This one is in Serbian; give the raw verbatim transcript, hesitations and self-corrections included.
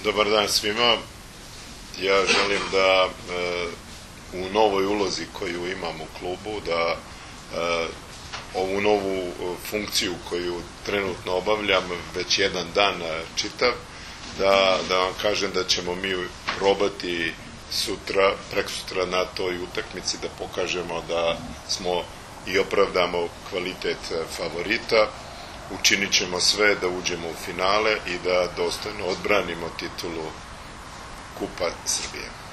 Dobar dan svima. Ja želim da u novoj ulozi koju imam u klubu, da ovu novu funkciju koju trenutno obavljam već jedan dan čitav, da, da vam kažem da ćemo mi probati sutra, preksutra na toj utakmici da pokažemo da smo i opravdamo kvalitet favorita. Učinit ćemo sve da uđemo u finale i da dostojno odbranimo titulu Kupa Srbije.